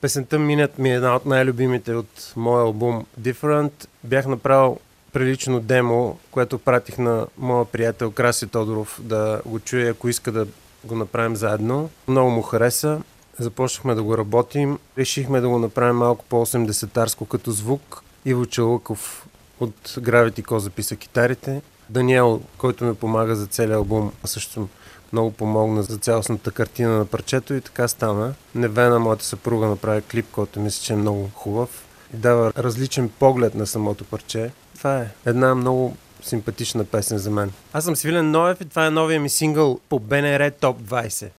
Песента Minute ми е една от най-любимите от моя албум Different. Бях направил прилично демо, което пратих на моя приятел Краси Тодоров да го чуе, ако иска да го направим заедно. Много му хареса. Започнахме да го работим. Решихме да го направим малко по-80-тарско като звук. Иво Чалъков от Gravity Co записа китарите. Даниел, който ми помага за целия албум, също много помогна за цялостната картина на парчето и така стана. Невена, моята съпруга, направи клип, който мисля, че е много хубав и дава различен поглед на самото парче. Това е една много симпатична песен за мен. Аз съм Свилен Ноев и това е новия ми сингъл по БНР Топ 20.